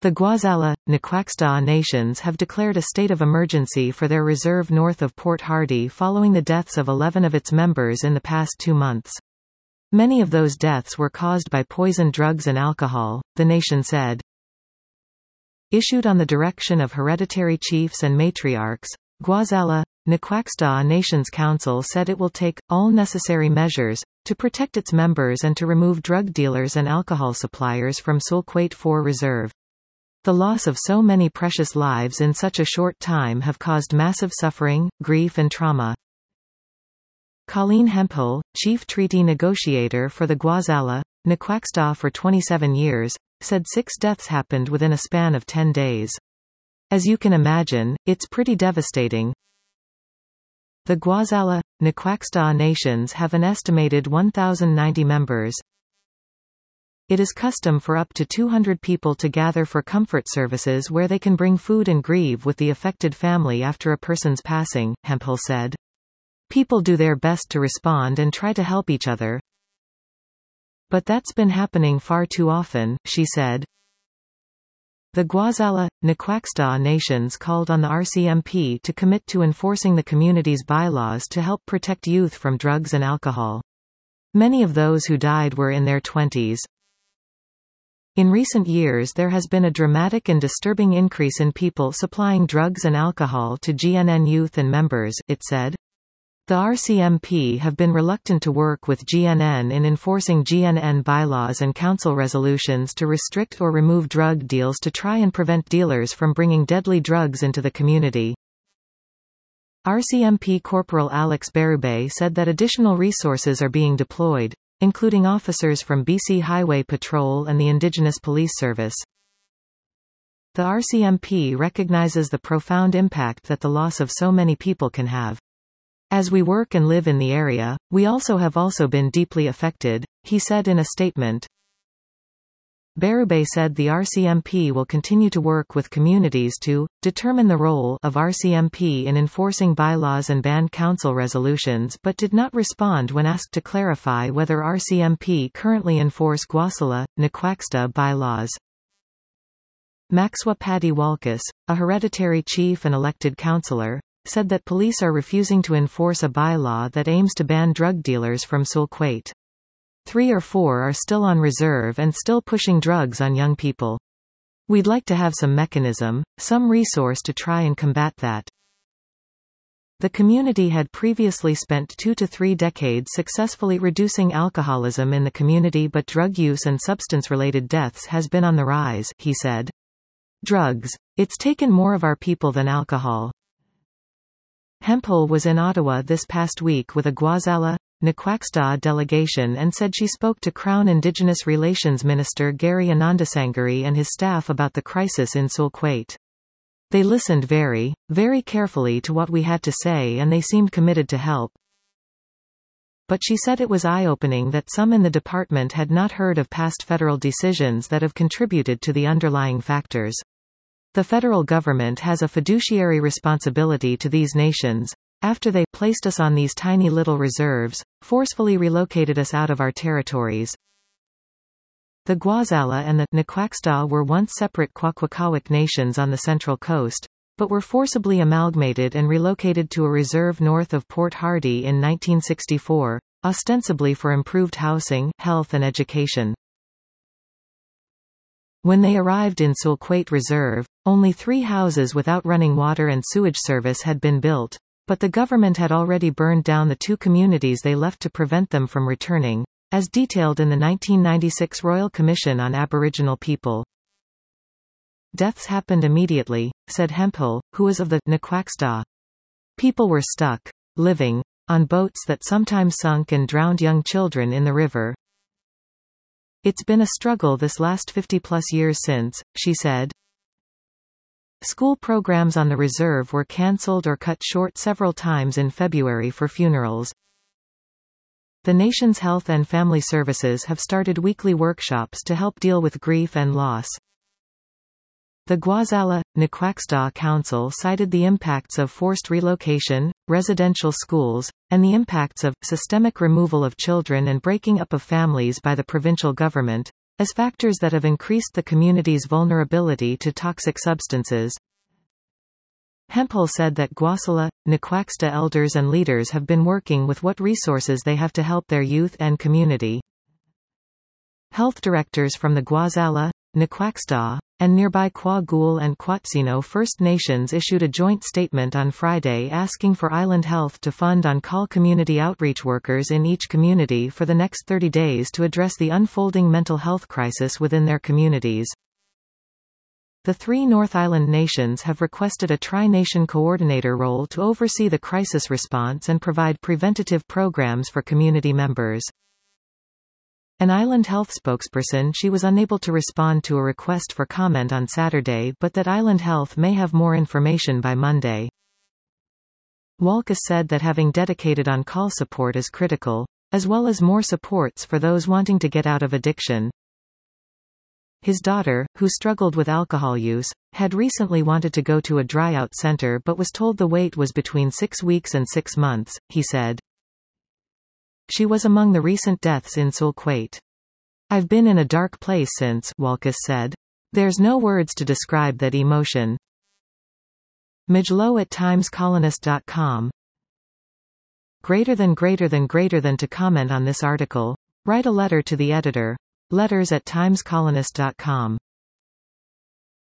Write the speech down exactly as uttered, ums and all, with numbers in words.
The Gwaza, Nkwaksta nations have declared a state of emergency for their reserve north of Port Hardy following the deaths of eleven of its members in the past two months. Many of those deaths were caused by poison drugs and alcohol, the nation said. Issued on the direction of hereditary chiefs and matriarchs, Gwaza, Nkwaksta Nations Council said it will take all necessary measures to protect its members and to remove drug dealers and alcohol suppliers from Sulkwate four Reserve. The loss of so many precious lives in such a short time have caused massive suffering, grief and trauma. Colleen Hemphill, chief treaty negotiator for the Gwaza, Nkwaksta for twenty-seven years, said six deaths happened within a span of ten days. As you can imagine, it's pretty devastating. The Gwaza, Nkwaksta nations have an estimated one thousand ninety members. It is custom for up to two hundred people to gather for comfort services where they can bring food and grieve with the affected family after a person's passing, Hemphill said. People do their best to respond and try to help each other. But that's been happening far too often, she said. The Gwaza, Nkwaksta nations called on the R C M P to commit to enforcing the community's bylaws to help protect youth from drugs and alcohol. Many of those who died were in their twenties. In recent years there has been a dramatic and disturbing increase in people supplying drugs and alcohol to G N N youth and members, it said. The R C M P have been reluctant to work with G N N in enforcing G N N bylaws and council resolutions to restrict or remove drug deals to try and prevent dealers from bringing deadly drugs into the community. R C M P Corporal Alex Berube said that additional resources are being deployed, including officers from B C Highway Patrol and the Indigenous Police Service. The R C M P recognizes the profound impact that the loss of so many people can have. As we work and live in the area, we also have also been deeply affected, he said in a statement. Berube said the R C M P will continue to work with communities to determine the role of R C M P in enforcing bylaws and banned council resolutions, but did not respond when asked to clarify whether R C M P currently enforce Gwaza, Nkwaksta bylaws. Maxwa Paddy Walkus, a hereditary chief and elected councillor, said that police are refusing to enforce a bylaw that aims to ban drug dealers from Sulkwate. Three or four are still on reserve and still pushing drugs on young people. We'd like to have some mechanism, some resource to try and combat that. The community had previously spent two to three decades successfully reducing alcoholism in the community, but drug use and substance-related deaths has been on the rise, he said. Drugs. It's taken more of our people than alcohol. Hemphill was in Ottawa this past week with a Gwaza, Nkwaksta delegation and said she spoke to Crown Indigenous Relations Minister Gary Anandasangari and his staff about the crisis in Sulkwate. They listened very, very carefully to what we had to say and they seemed committed to help. But she said it was eye-opening that some in the department had not heard of past federal decisions that have contributed to the underlying factors. The federal government has a fiduciary responsibility to these nations. After they placed us on these tiny little reserves, forcefully relocated us out of our territories. The Gwaza and the Nkwaksta were once separate Kwakwaka'wakw nations on the Central Coast, but were forcibly amalgamated and relocated to a reserve north of Port Hardy in nineteen sixty-four, ostensibly for improved housing, health and education. When they arrived in Sulkwate Reserve, only three houses without running water and sewage service had been built, but the government had already burned down the two communities they left to prevent them from returning, as detailed in the nineteen ninety-six Royal Commission on Aboriginal People. Deaths happened immediately, said Hemphill, who was of the Nkwaksta. People were stuck, living, on boats that sometimes sunk and drowned young children in the river. It's been a struggle this last fifty plus years since, she said. School programs on the reserve were cancelled or cut short several times in February for funerals. The nation's health and family services have started weekly workshops to help deal with grief and loss. The Gwaza, Nkwaksta Council cited the impacts of forced relocation, residential schools, and the impacts of systemic removal of children and breaking up of families by the provincial government, as factors that have increased the community's vulnerability to toxic substances. Hemphill said that Gwasala, Nkwaksta elders and leaders have been working with what resources they have to help their youth and community. Health directors from the Gwasala, Nkwaksta, and nearby Kwagul and Kwatsino First Nations issued a joint statement on Friday asking for Island Health to fund on-call community outreach workers in each community for the next thirty days to address the unfolding mental health crisis within their communities. The three North Island nations have requested a tri-nation coordinator role to oversee the crisis response and provide preventative programs for community members. An Island Health spokesperson she was unable to respond to a request for comment on Saturday but that Island Health may have more information by Monday. Walkus said that having dedicated on-call support is critical, as well as more supports for those wanting to get out of addiction. His daughter, who struggled with alcohol use, had recently wanted to go to a dry-out center but was told the wait was between six weeks and six months, he said. She was among the recent deaths in Sulquate. I've been in a dark place since, Walkus said. There's no words to describe that emotion. Mijlo at times colonist dot com. Greater than greater than greater than to comment on this article, write a letter to the editor. Letters at times colonist dot com.